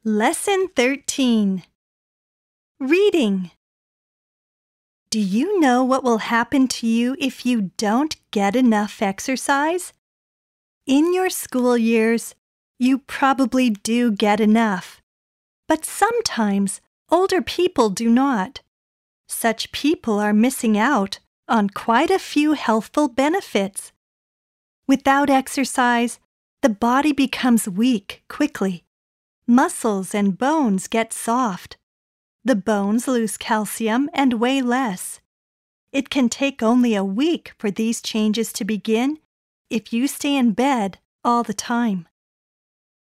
Lesson 13. Reading. Do you know what will happen to you if you don't get enough exercise? In your school years, you probably do get enough, but sometimes older people do not. Such people are missing out on quite a few healthful benefits. Without exercise, the body becomes weak quickly. Muscles and bones get soft. The bones lose calcium and weigh less. It can take only a week for these changes to begin if you stay in bed all the time.